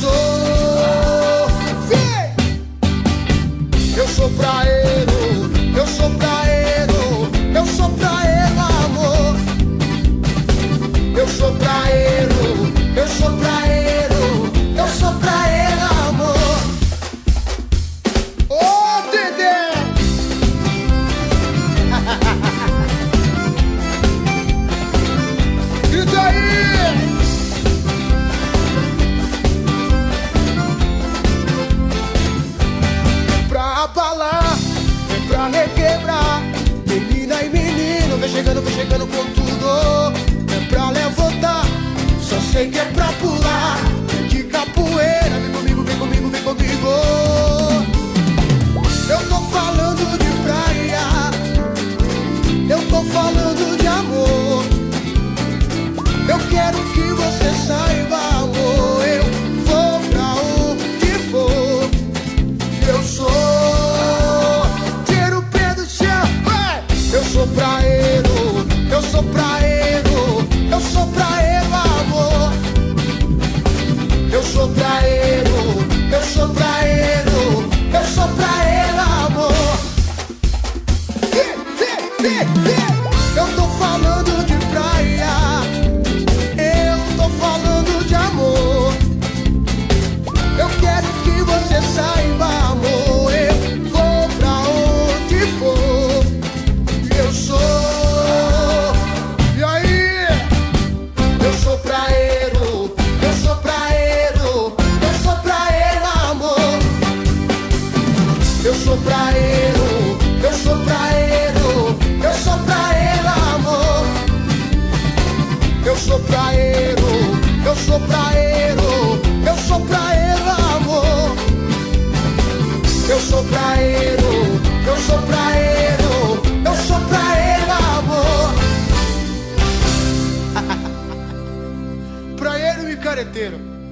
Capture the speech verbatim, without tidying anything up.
sou, vem! Eu sou praeiro, eu sou praeiro, eu sou praeiro, amor. Eu sou praeiro, eu sou praeiro, eu sou praeiro, amor. Ô, Dedé! Grita aí! É pra abalar, é pra requebrar. Menina e menino, vem chegando, vem chegando com tudo. É pra levantar, só sei que é pra pular. De capoeira, vem comigo, vem comigo, vem comigo. Eu tô falando de praia, eu tô falando de amor. Eu quero que você saiba, amor. Eu vou pra onde for. Eu sou, tira o pé do chão, vai! Eu sou praeiro, eu sou praeiro, eu sou praeiro, amor. Eu sou praeiro, eu sou praeiro, eu sou praeiro, amor. Vem, vem, vem, vem! Eu tô falando de praia, eu tô falando de amor. Eu quero que você saiba, amor. Eu vou pra onde for. Eu sou, e aí? Eu sou praeiro, eu sou praeiro, eu sou praeiro, amor. Eu sou praeiro, eu sou praeiro, eu sou praeiro, amor. Eu sou praeiro, eu sou praeiro, eu sou praeiro, amor. Eu sou praeiro, eu sou praeiro, eu sou praeiro, amor. Praeiro e careteiro.